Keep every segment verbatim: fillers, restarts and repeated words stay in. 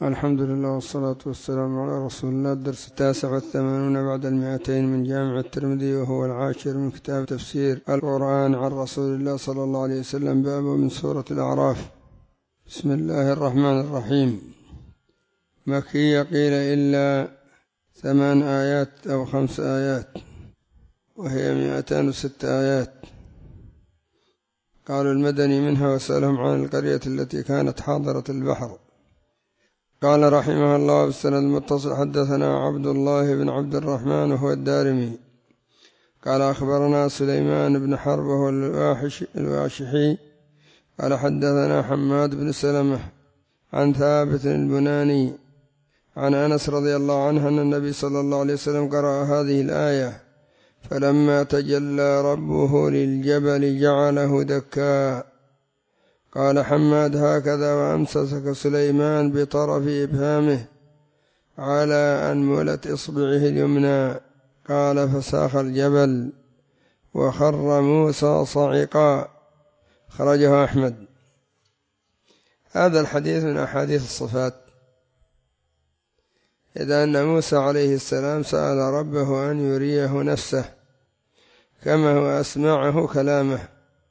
الحمد لله والصلاة والسلام على رسول الله. الدرس التاسع والثمانون بعد المئتين من جامع الترمذي، وهو العاشر من كتاب تفسير القرآن عن رسول الله صلى الله عليه وسلم. باب من سورة الأعراف. بسم الله الرحمن الرحيم. مكية قيل إلا ثمان آيات أو خمس آيات، وهي مئتان وست آيات. قالوا المدني منها وسألهم عن القرية التي كانت حاضرة البحر. قال رحمه الله بالسند المتصل: حدثنا عبد الله بن عبد الرحمن وهو الدارمي قال أخبرنا سليمان بن حرب وهو الواشحي قال حدثنا حماد بن سلمة عن ثابت البناني عن أنس رضي الله عنه أن النبي صلى الله عليه وسلم قرأ هذه الآية: فلما تجلى ربه للجبل جعله دكا. قال حماد: هكذا، وأمسك سليمان بطرف إبهامه على أنملة إصبعه اليمنى. قال: فساخ الجبل وخر موسى صعقا. خرجه أحمد. هذا الحديث من أحاديث الصفات، إذا أن موسى عليه السلام سأل ربه أن يريه نفسه كما هو أسمعه كلامه،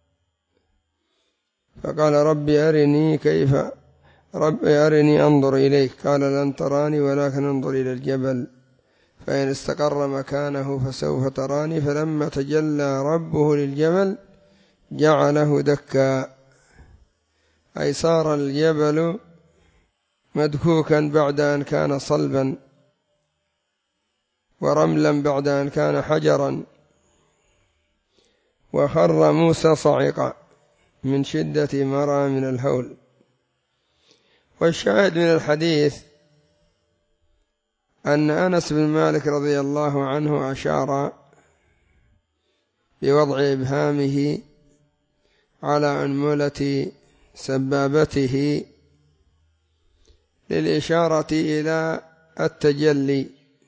فقال: ربي أرني كيف ربي أرني أنظر إليك. قال: لن تراني ولكن انظر إلى الجبل فإن استقر مكانه فسوف تراني. فلما تجلى ربه للجبل جعله دكا، أي صار الجبل مدكوكا بعد أن كان صلبا، ورملا بعد أن كان حجرا، وخر موسى صعقا من شدة ما رأى من الهول. والشاهد من الحديث أن أنس بن مالك رضي الله عنه أشار بوضع إبهامه على أنملة سبابته للإشارة إلى التجلي،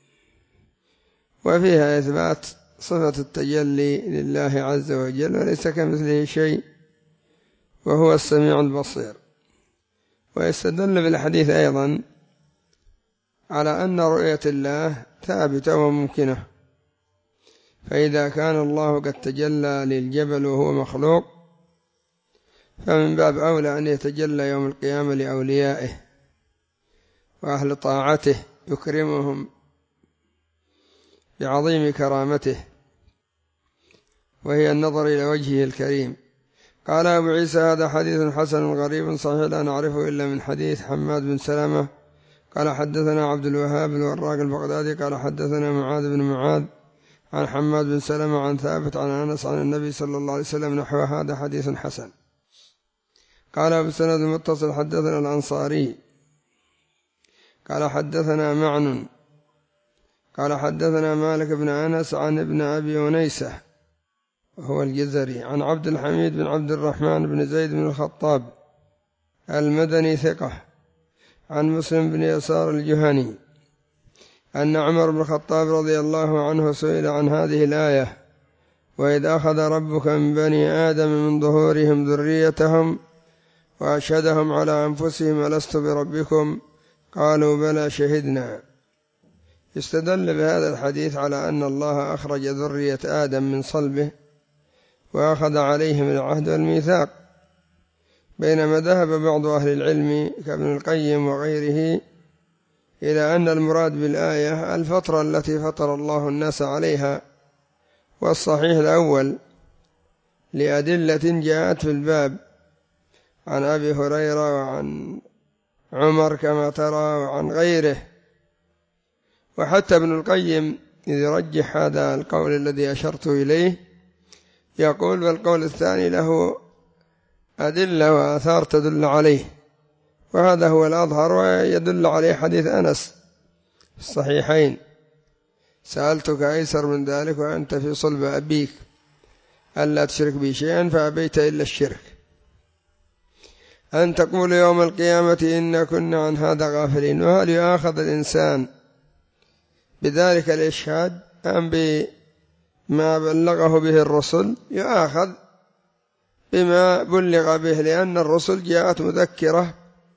وفيها إثبات صفة التجلي لله عز وجل، وليس كمثله شيء وهو السميع البصير. ويستدل بالحديث أيضا على أن رؤية الله ثابتة وممكنة، فإذا كان الله قد تجلى للجبل وهو مخلوق، فمن باب أولى أن يتجلى يوم القيامة لأوليائه وأهل طاعته، يكرمهم بعظيم كرامته، وهي النظر إلى وجهه الكريم. قال أبو عيسى: هذا حديث حسن غريب صحيح لا نعرفه إلا من حديث حماد بن سلمة. قال حدثنا عبد الوهاب الوراق البغدادي قال حدثنا معاذ بن معاذ عن حماد بن سلمة عن ثابت عن أنس عن النبي صلى الله عليه وسلم نحو هذا حديث حسن. قال أبو السند المتصل: حدثنا الأنصاري قال حدثنا معن قال حدثنا مالك بن أنس عن ابن أبي أنيسة وهو الجزري عن عبد الحميد بن عبد الرحمن بن زيد بن الخطاب المدني ثقة عن مسلم بن يسار الجهني أن عمر بن الخطاب رضي الله عنه سئل عن هذه الآية: وإذ أخذ ربك من بني آدم من ظهورهم ذريتهم وأشهدهم على أنفسهم ألست بربكم قالوا بلى شهدنا. يستدل بهذا الحديث على أن الله أخرج ذرية آدم من صلبه وأخذ عليهم العهد والميثاق، بينما ذهب بعض أهل العلم كابن القيم وغيره إلى أن المراد بالآية الفترة التي فطر الله الناس عليها، والصحيح الأول لأدلة جاءت في الباب عن أبي هريرة وعن عمر كما ترى وعن غيره. وحتى ابن القيم إذ يرجح هذا القول الذي أشرت إليه يقول: والقول الثاني له أدلة وآثار تدل عليه، وهذا هو الأظهر، ويدل عليه حديث أنس في الصحيحين: سألتك أيسر من ذلك وأنت في صلب أبيك ألا تشرك بي شيئا فأبيت إلا الشرك، أن تقول يوم القيامة إنا كنا عن هذا غافلين. وهل يؤاخذ الإنسان بذلك الإشهاد أم بما بلغه به الرسل؟ يؤاخذ بما بلغ به، لأن الرسل جاءت مذكرة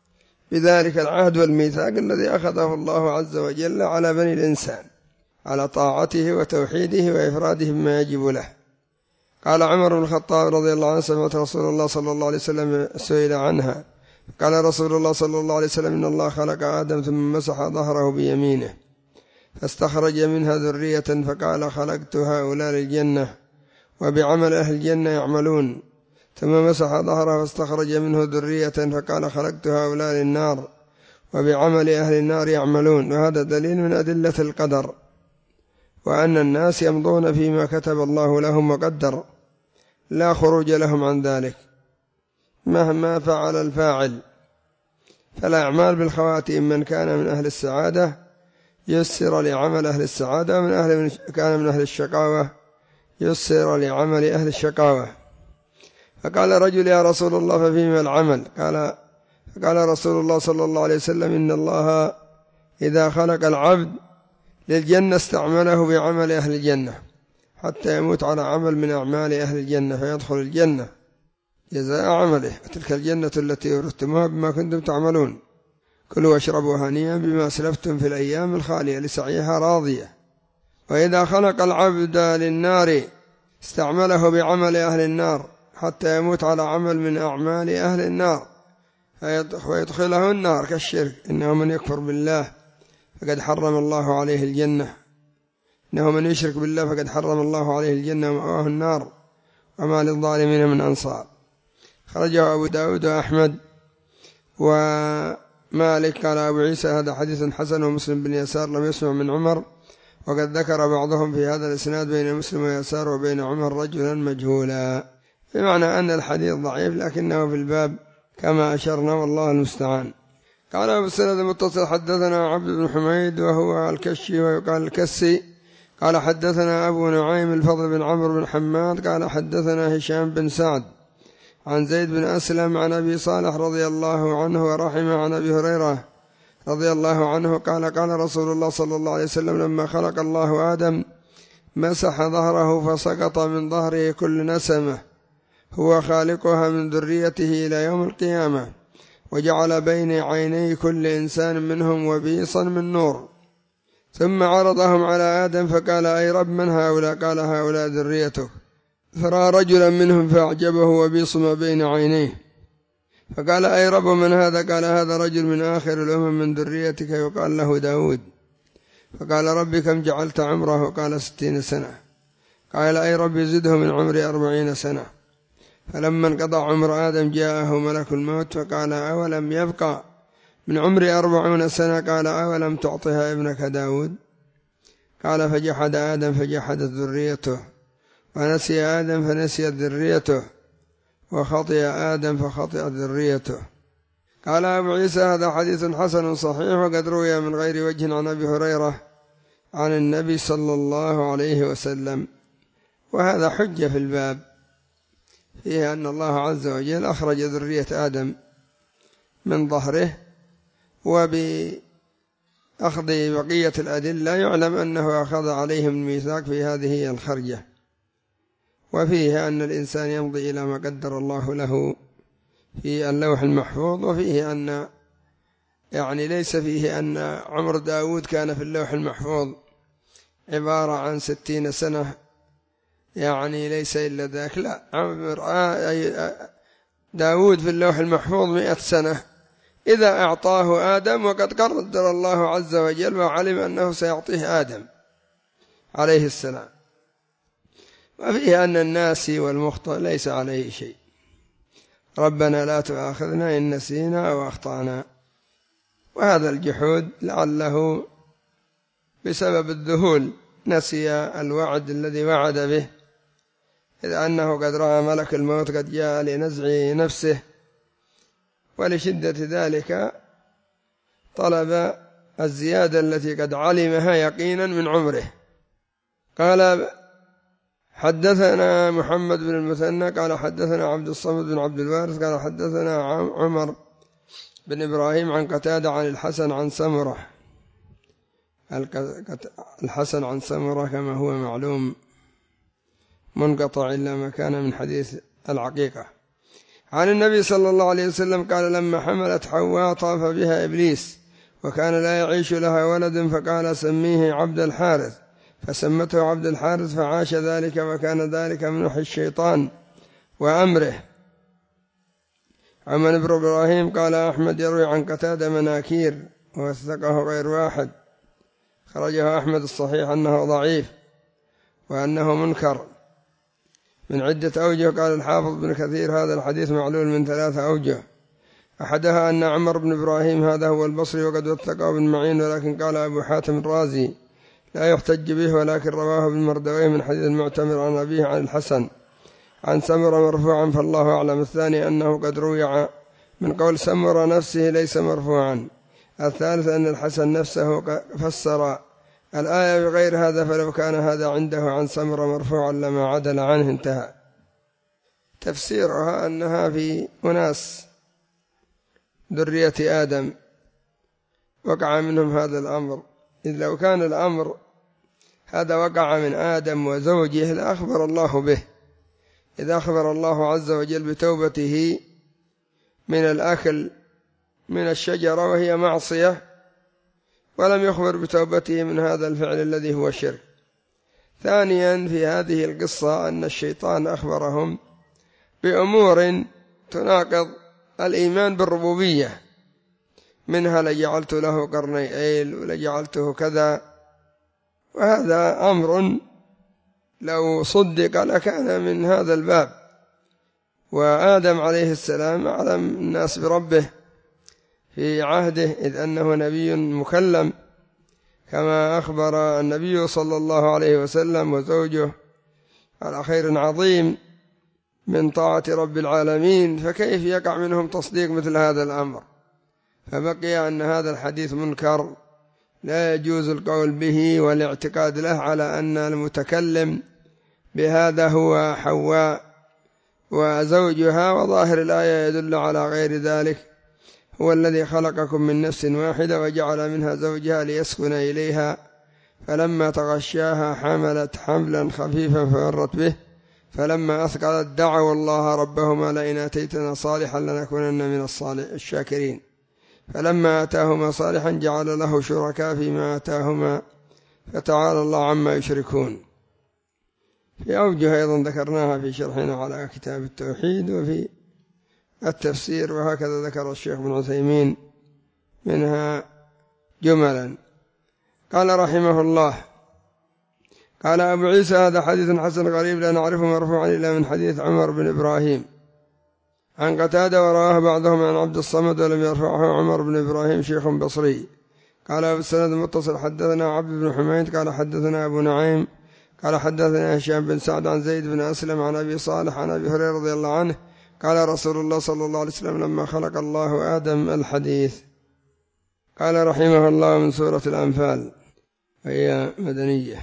بذلك العهد والميثاق الذي أخذه الله عز وجل على بني الإنسان على طاعته وتوحيده وإفراده بما يجب له. قال عمر بن الخطاب رضي الله عنه: سمعت رسول الله صلى الله عليه وسلم سئل عنها، قال رسول الله صلى الله عليه وسلم: إن الله خلق آدم ثم مسح ظهره بيمينه فاستخرج منها ذرية فقال: خلقت هؤلاء للجنة وبعمل أهل الجنة يعملون. ثم مسح ظهره فاستخرج منه ذرية فقال: خلقت هؤلاء للنار وبعمل أهل النار يعملون. وهذا دليل من أدلة القدر، وأن الناس يمضون فيما كتب الله لهم وقدر، لا خروج لهم عن ذلك مهما فعل الفاعل. فالأعمال بالخواتيم، من كان من أهل السعادة يسر لعمل أهل السعادة، ومن أهل كان من أهل الشقاوة يسر لعمل أهل الشقاوة. فقال رجل: يا رسول الله ففيما العمل؟ قال فقال رسول الله صلى الله عليه وسلم: إن الله إذا خلق العبد للجنة استعمله بعمل أهل الجنة حتى يموت على عمل من أعمال أهل الجنة فيدخل الجنة جزاء عمله، تلك الجنة التي أورثتموها بما كنتم تعملون. كلوا واشربوا هنيئا بما أسلفتم في الأيام الخالية لسعيها راضية. وإذا خلق العبد للنار استعمله بعمل أهل النار حتى يموت على عمل من أعمال أهل النار فيدخله النار كالشرك. إنه من يكفر بالله فقد حرم الله عليه الجنة إنه من يشرك بالله فقد حرم الله عليه الجنة ومأواه النار وما للظالمين من أنصار. خرجه أبو داود وأحمد ومالك. قال أبو عيسى: هذا حديث حسن. ومسلم بن يسار لم يسمع من عمر، وقد ذكر بعضهم في هذا الإسناد بين مسلم ويسار وبين عمر رجلا مجهولا، بمعنى أن الحديث ضعيف لكنه في الباب كما أشرنا والله المستعان. قال أبو السند المتصل: حدثنا عبد بن حميد وهو الكشي ويقال الكسي قال حدثنا أبو نعيم الفضل بن عمرو بن حماد قال حدثنا هشام بن سعد عن زيد بن أسلم عن أبي صالح رضي الله عنه ورحمه عن أبي هريرة رضي الله عنه قال: قال رسول الله صلى الله عليه وسلم: لما خلق الله آدم مسح ظهره فسقط من ظهره كل نسمة هو خالقها من ذريته إلى يوم القيامة، وجعل بين عيني كل إنسان منهم وبيصا من نور، ثم عرضهم على آدم فقال: أي رب من هؤلاء؟ قال: هؤلاء ذريتك. فرأى رجلا منهم فأعجبه وبيص ما بين عينيه فقال: أي رب من هذا؟ قال: هذا رجل من آخر الأمم من ذريتك يقال له داود. فقال: رب كم جعلت عمره؟ قال: ستين سنة. قال: أي رب زده من عمري أربعين سنة. فلما انقضى عمر آدم جاءه ملك الموت فقال: أولم يبقى من عمري أربعون سنة؟ قال: أولم تعطها ابنك داود؟ قال: فجحد آدم فجحدت ذريته، ونسي آدم فنسيت ذريته، وخطئ آدم فخطئت ذريته. قال أبو عيسى: هذا حديث حسن صحيح، وقد روي من غير وجه عن أبي هريرة عن النبي صلى الله عليه وسلم. وهذا حجة في الباب فيه أن الله عز وجل أخرج ذرية آدم من ظهره، وبأخذ بقية الأدلة يعلم أنه أخذ عليهم الميثاق في هذه الخرجة. وفيه أن الإنسان يمضي إلى ما قدر الله له في اللوح المحفوظ، وفيه أن يعني ليس فيه أن عمر داود كان في اللوح المحفوظ عبارة عن ستين سنة، يعني ليس إلا ذاك، لا، عمر داود في اللوح المحفوظ مئة سنة إذا أعطاه آدم، وقد قدر الله عز وجل وعلم أنه سيعطيه آدم عليه السلام. وفيه أن الناسي والمخطئ ليس عليه شيء. ربنا لا تؤاخذنا إن نسينا أو أخطأنا. وهذا الجحود لعله بسبب الذهول، نسي الوعد الذي وعد به، إذ أنه قد رأى ملك الموت قد جاء لنزع نفسه، ولشدة ذلك طلب الزيادة التي قد علمها يقينا من عمره. قال: حدثنا محمد بن المثنى قال حدثنا عبد الصمد بن عبد الوارث قال حدثنا عمر بن إبراهيم عن قتادة عن الحسن عن سمرة. الحسن عن سمرة كما هو معلوم منقطع إلا ما كان من حديث العقيقة. عن النبي صلى الله عليه وسلم قال لما حملت حواء طاف بها إبليس وكان لا يعيش لها ولد فقال سميه عبد الحارث، فسمته عبد الحارث فعاش ذلك، وكان ذلك من وحي الشيطان وأمره. عن ابن إبراهيم قال أحمد يروي عن قتادة مناكير ووثقه غير واحد، خرجه أحمد الصحيح أنه ضعيف وأنه منكر من عدة أوجه. قال الحافظ بن كثير هذا الحديث معلول من ثلاثة أوجه، أحدها أن عمر بن إبراهيم هذا هو البصري وقد وثقه ابن معين، ولكن قال أبو حاتم الرازي لا يحتج به، ولكن رواه ابن مردويه من حديث المعتمر عن أبيه عن الحسن عن سمرة مرفوعا فالله أعلم. الثاني أنه قد روي من قول سمرة نفسه ليس مرفوعا. الثالث أن الحسن نفسه فسر الآية بغير هذا، فلو كان هذا عنده عن سمرة مرفوعا لما عدل عنه. انتهى. تفسيرها أنها في أناس ذرية آدم وقع منهم هذا الأمر، إذ لو كان الأمر هذا وقع من آدم وزوجه لأخبر الله به، إذا أخبر الله عز وجل بتوبته من الأكل من الشجرة وهي معصية، ولم يخبر بتوبته من هذا الفعل الذي هو شرك. ثانيا في هذه القصة أن الشيطان أخبرهم بأمور تناقض الإيمان بالربوبية، منها لجعلت له قرني أيل ولجعلته كذا، وهذا أمر لو صدق لكان من هذا الباب. وآدم عليه السلام أعلم الناس بربه في عهده، إذ أنه نبي مكلم كما أخبر النبي صلى الله عليه وسلم، وزوجه على خير عظيم من طاعة رب العالمين، فكيف يقع منهم تصديق مثل هذا الأمر؟ فبقي أن هذا الحديث منكر لا يجوز القول به والاعتقاد له على أن المتكلم بهذا هو حواء وزوجها، وظاهر الآية يدل على غير ذلك. هو الذي خلقكم من نفس واحدة وجعل منها زوجها ليسكن إليها، فلما تغشاها حملت حملا خفيفا فمرت به، فلما أثقلت دعوا الله ربهما لئن آتيتنا صالحا لنكونن من الصالح الشاكرين، فلما آتاهما صالحا جعل له شركاء فيما آتاهما فتعالى الله عما يشركون. في أوجه أيضا ذكرناها في شرحنا على كتاب التوحيد وفي التفسير، وهكذا ذكر الشيخ بن عثيمين منها جملا. قال رحمه الله: قال أبو عيسى هذا حديث حسن غريب لا نعرفه مرفوعا إلا من حديث عمر بن إبراهيم عن قتادة، وراه بعضهم عن عبد الصمد ولم يرفعه عمر بن إبراهيم شيخ بصري. قال أبو السند المتصل حدثنا عبد بن حميد قال حدثنا أبو نعيم قال حدثنا هشام بن سعد عن زيد بن أسلم عن أبي صالح عن أبي هريرة رضي الله عنه قال رسول الله صلى الله عليه وسلم لما خلق الله آدم الحديث. قال رحمه الله من سورة الأنفال وهي مدنية.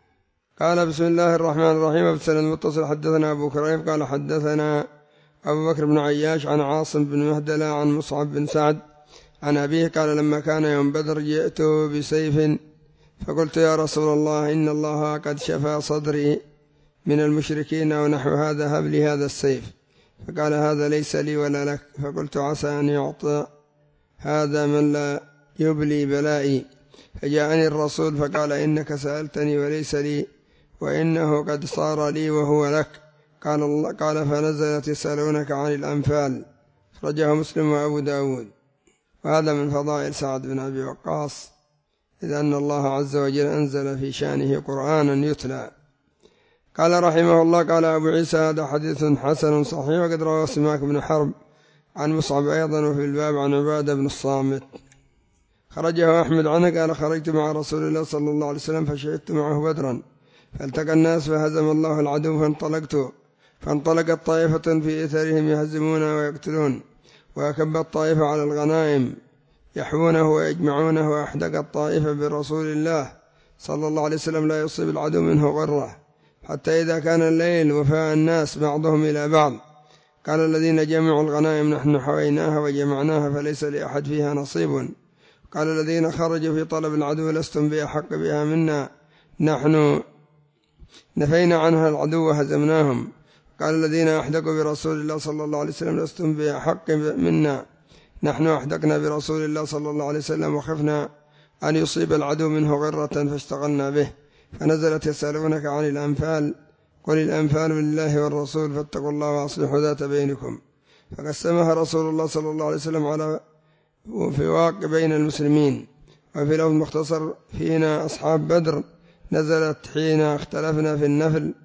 قال بسم الله الرحمن الرحيم. أبو السند المتصل حدثنا أبو كريم قال حدثنا أبو بكر بن عياش عن عاصم بن مهدلة عن مصعب بن سعد عن أبيه قال لما كان يوم بدر جئت بسيف فقلت يا رسول الله إن الله قد شفى صدري من المشركين ونحو هذا، هب لي هذا السيف. فقال هذا ليس لي ولا لك. فقلت عسى أن يعطى هذا من لا يبلي بلائي. فجاءني الرسول فقال إنك سألتني وليس لي، وإنه قد صار لي وهو لك. قال الله قال فنزلت يسألونك عن الأنفال، أخرجه مسلم وأبو داود. وهذا من فضائل سعد بن أبي وقاص، إذ أن الله عز وجل أنزل في شانه قرآنا يتلى. قال رحمه الله قال أبو عيسى هذا حديث حسن صحيح، وقد رواه سماك بن حرب عن مصعب أيضا، وفي الباب عن عبادة بن الصامت. خرجه أحمد عنه قال خرجت مع رسول الله صلى الله عليه وسلم فشهدت معه بدرا، فالتقى الناس فهزم الله العدو فانطلقت، فانطلقت طائفة في إثرهم يهزمون ويقتلون، وأكبت طائفة على الغنائم يحوونه ويجمعونه، وأحدقت طائفة برسول الله صلى الله عليه وسلم لا يصيب العدو منه غرة، حتى إذا كان الليل وفاء الناس بعضهم إلى بعض قال الذين جمعوا الغنائم نحن حويناها وجمعناها فليس لأحد فيها نصيب. قال الذين خرجوا في طلب العدو لستم بأحق بها منا، نحن نفينا عنها العدو وهزمناهم. قال الذين أحدقوا برسول الله صلى الله عليه وسلم لستم بحق منا، نحن أحدقنا برسول الله صلى الله عليه وسلم وخفنا أن يصيب العدو منه غرة فاشتغلنا به، فنزلت يسألونك عن الأنفال قل الأنفال لله والرسول فاتقوا الله وأصلحوا ذات بينكم، فقسمها رسول الله صلى الله عليه وسلم على وفواق بين المسلمين. وفي لفظ مختصر فينا أصحاب بدر نزلت حين اختلفنا في النفل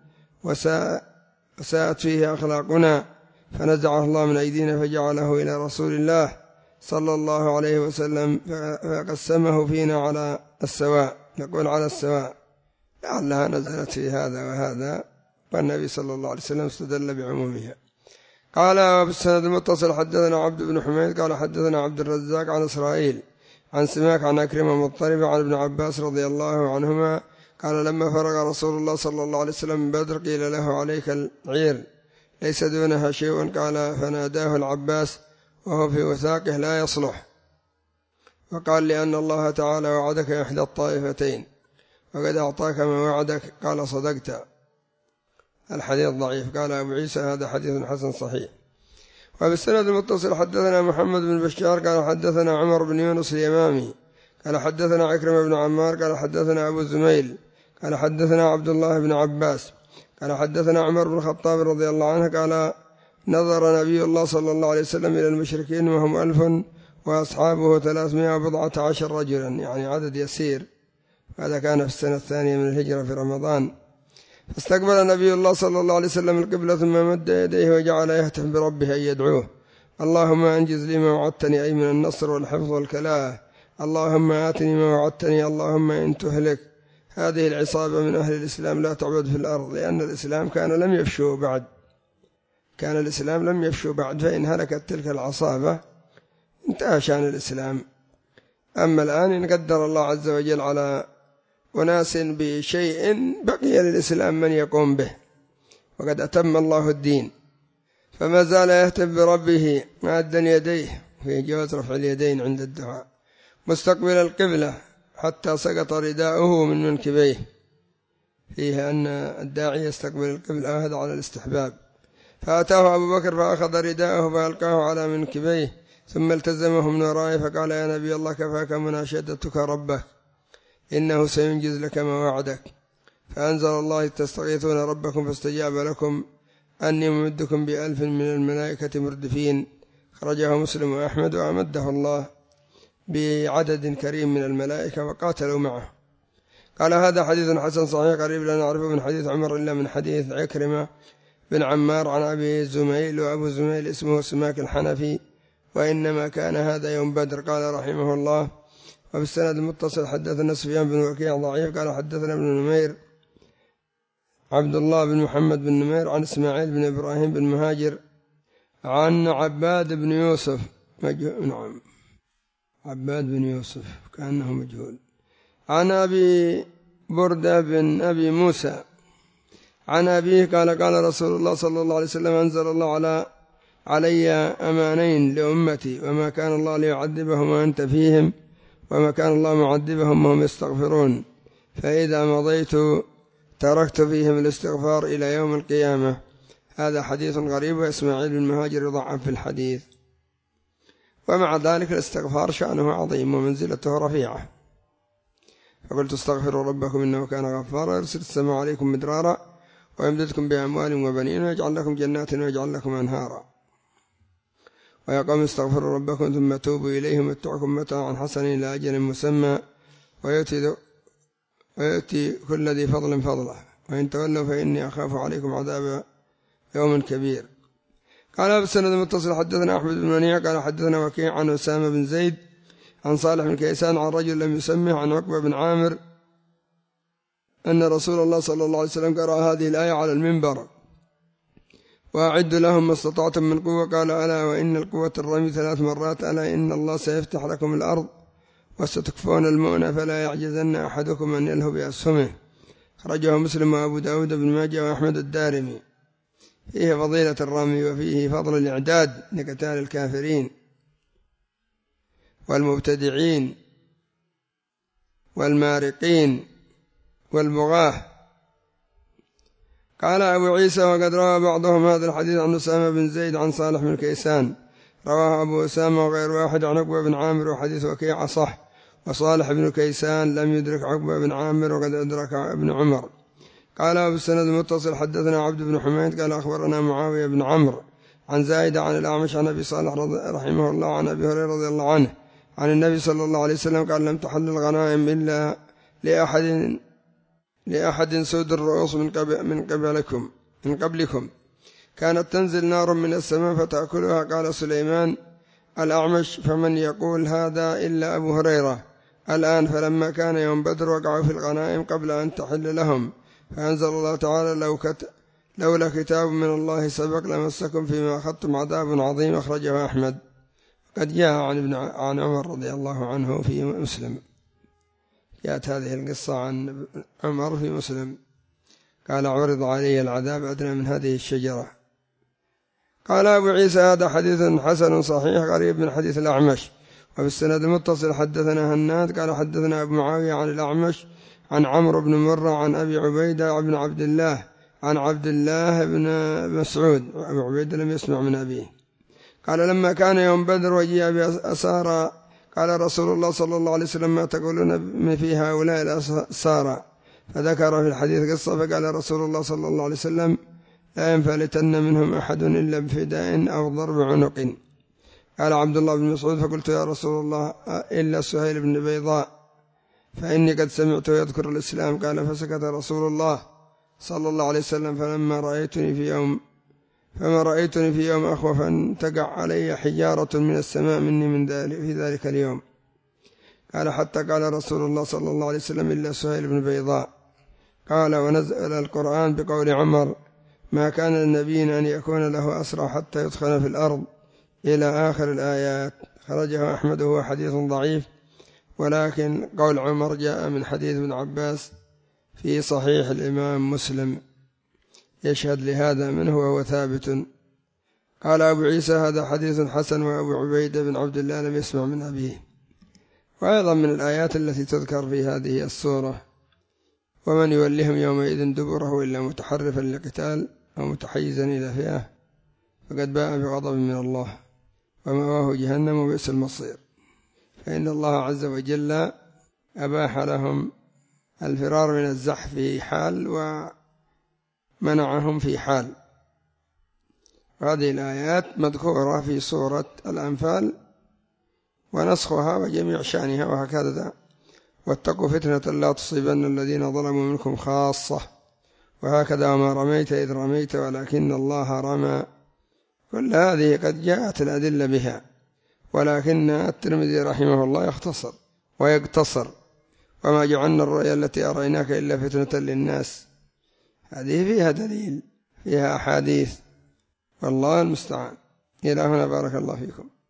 وساءت فيه أخلاقنا، فنزعه الله من أيدينا فجعله إلى رسول الله صلى الله عليه وسلم فقسمه فينا على السواء، نقول على السواء، لعلها نزلت في هذا وهذا، والنبي صلى الله عليه وسلم استدل بعمومها. قال وبالسند المتصل حدثنا عبد بن حميد قال حدثنا عبد الرزاق عن إسرائيل عن سماك عن أكرمة مضطربة عن ابن عباس رضي الله عنهما قال لما فرغ رسول الله صلى الله عليه وسلم من بدر قيل له عليك العير ليس دونها شيء، قال فناداه العباس وهو في وثاقه لا يصلح، وقال لأن الله تعالى وعدك إحدى الطائفتين وقد أعطاك ما وعدك، قال صدقت. الحديث ضعيف. قال أبو عيسى هذا حديث حسن صحيح. وبالسند المتصل حدثنا محمد بن بشار قال حدثنا عمر بن يونس اليمامي قال حدثنا عكرمة بن عمار قال حدثنا أبو زميل قال حدثنا عبد الله بن عباس قال حدثنا عمر بن الخطاب رضي الله عنه قال نظر نبي الله صلى الله عليه وسلم إلى المشركين وهم ألف وأصحابه ثلاثمائة وبضعة عشر رجلا، يعني عدد يسير، هذا كان في السنة الثانية من الهجرة في رمضان. فاستقبل نبي الله صلى الله عليه وسلم القبلة ثم مد يديه وجعل يهتف بربه أن يدعوه اللهم أنجز لي ما وعدتني أي من النصر والحفظ والكلاة، اللهم آتني ما وعدتني، اللهم إن تهلك هذه العصابة من أهل الإسلام لا تعبد في الأرض، لأن الإسلام كان لم يفشوا بعد كان الإسلام لم يفشوا بعد فإن هلكت تلك العصابة انتهى شأن الإسلام. أما الآن إن قدر الله عز وجل على وناس بشيء بقي للإسلام من يقوم به، وقد أتم الله الدين، فما زال يهتف بربه مادًا يديه في جواز رفع اليدين عند الدعاء مستقبل القبلة حتى سقط رداؤه من منكبيه، فيه أن الداعي يستقبل القبلة وهذا على الاستحباب. فأتاه أبو بكر فأخذ رداءه فألقاه على منكبيه ثم التزمه من ورائه فقال يا نبي الله كفاك مناشدتك ربك إنه سينجز لك ما وعدك. فأنزل الله تستغيثون ربكم فاستجاب لكم أني ممدكم بألف من الملائكة مردفين، خرجه مسلم وأحمد وأمده الله بعدد كريم من الملائكة وقاتلوا معه. قال هذا حديث حسن صحيح قريب لا نعرفه من حديث عمر إلا من حديث عكرمة بن عمار عن أبي زميل، وأبو زميل اسمه سماك الحنفي، وإنما كان هذا يوم بدر. قال رحمه الله وبالسند المتصل حدثنا سفيان بن وكيع ضعيف قال حدثنا ابن نمير عبد الله بن محمد بن نمير عن إسماعيل بن إبراهيم بن مهاجر عن عباد بن يوسف مجهول، نعم عباد بن يوسف كأنه مجهول، عن أبي بردة بن أبي موسى عن أبيه قال قال رسول الله صلى الله عليه وسلم أنزل الله على علي أمانين لأمتي وما كان الله ليعذبهم وأنت فيهم وما كان الله معذبهم وهم يستغفرون، فإذا مضيت تركت فيهم الاستغفار إلى يوم القيامة. هذا حديث غريب، وإسماعيل بن مهاجر يضعف في الحديث، ومع ذلك الاستغفار شأنه عظيم ومنزلته رفيعة. فقلت استغفروا ربكم إنه كان غفارا يرسل السماء عليكم مدرارا ويمددكم بأموال وبنين ويجعل لكم جنات ويجعل لكم أنهارا، ويا قوم استغفروا ربكم ثم توبوا إليه متعكم متاعا حسنا إلى أجل مسمى ويؤتي, ويؤتي كل ذي فضل فضله وإن تولوا فإني أخاف عليكم عذاب يوم كبير. قال بالسند المتصل حدثنا أحمد بن منيع قال حدثنا وكيع عن أسامة بن زيد عن صالح بن كيسان عن رجل لم يسمه عن عقبة بن عامر أن رسول الله صلى الله عليه وسلم قرأ هذه الآية على المنبر وأعدوا لهم ما استطعتم من قوة، قال ألا وإن القوة الرمي ثلاث مرات، ألا إن الله سيفتح لكم الأرض وستكفون المؤنة فلا يعجزن أحدكم أن يلهو بأسهمه، خرجه مسلم وأبو داود بن ماجه وأحمد الدارمي. فيه فضيلة الرمي وفيه فضل الإعداد لقتال الكافرين والمبتدعين والمارقين والبغاة. قال أبو عيسى وقد روى بعضهم هذا الحديث عن أسامة بن زيد عن صالح بن كيسان، رواه أبو أسامة وغير واحد عن عقبة بن عامر وحديث وكيع صح، وصالح بن كيسان لم يدرك عقبة بن عامر وقد أدرك ابن عمر. قال أبو السند المتصل حدثنا عبد بن حميد قال أخبرنا معاوية بن عمرو عن زايدة عن الأعمش عن أبي صالح رحمه الله عن أبي هريرة رضي الله عنه عن النبي صلى الله عليه وسلم قال لم تحل الغنائم إلا لأحد لأحد سود الرؤوس من, قبل من قبلكم من قبلكم كانت تنزل نار من السماء فتأكلها. قال سليمان الأعمش فمن يقول هذا إلا أبو هريرة الآن. فلما كان يوم بدر وقعوا في الغنائم قبل أن تحل لهم، فأنزل الله تعالى لو كت... لولا كتاب من الله سبق لمسكم فيما أخذتم عذاب عظيم. أخرجه أحمد. قد جاء عن ابن عن عمر رضي الله عنه في مسلم، جاءت هذه القصة عن عمر في مسلم قال عرض علي العذاب أدنى من هذه الشجرة. قال أبو عيسى هذا حديث حسن صحيح قريب من حديث الأعمش. وفي السند المتصل حدثنا هناد قال حدثنا أبو معاوية عن الأعمش عن عمرو بن مرة عن أبي عبيدة بن عبد الله عن عبد الله بن مسعود. أبو عبيدة لم يسمع من أبيه. قال لما كان يوم بدر وجيء بأسارى قال رسول الله صلى الله عليه وسلم ما تقولون في هؤلاء الأسارى؟ فذكر في الحديث قصة فقال رسول الله صلى الله عليه وسلم لا ينفلتن منهم أحد إلا بفداء أو ضرب عنق. قال عبد الله بن مسعود فقلت يا رسول الله إلا سهيل بن بيضاء فإني قد سمعته يذكر الإسلام. قال فسكت رسول الله صلى الله عليه وسلم فلما رأيتني في يوم فما رأيتني في يوم أخوف أن تقع علي حجارة من السماء مني من ذلك في ذلك اليوم. قال حتى قال رسول الله صلى الله عليه وسلم إلا سهيل بن بيضاء. قال ونزل القرآن بقول عمر ما كان للنبي أن يكون له أسرى حتى يدخل في الأرض إلى آخر الآيات. خرجه أحمد وهو حديث ضعيف، ولكن قول عمر جاء من حديث ابن عباس في صحيح الإمام مسلم يشهد لهذا منه وهو ثابت. قال أبو عيسى هذا حديث حسن وأبو عبيدة بن عبد الله لم يسمع من أبيه. وأيضا من الآيات التي تذكر في هذه السورة ومن يولهم يومئذ دبره إلا متحرفا لقتال أو متحيزا إلى فئة فقد باء بغضب من الله ومأواه جهنم وبئس المصير. فإن الله عز وجل أباح لهم الفرار من الزحف في حال ومنعهم في حال. هذه الآيات مذكورة في سورة الأنفال ونسخها وجميع شأنها وهكذا. واتقوا فتنة لا تصيبن الذين ظلموا منكم خاصة وهكذا وما رميت إذ رميت ولكن الله رمى. كل هذه قد جاءت الأدلة بها، ولكن الترمذي رحمه الله يختصر ويقتصر وما جعلنا الرؤيا التي أريناك إلا فتنة للناس. هذه فيها دليل فيها أحاديث والله المستعان. إلى هنا بارك الله فيكم.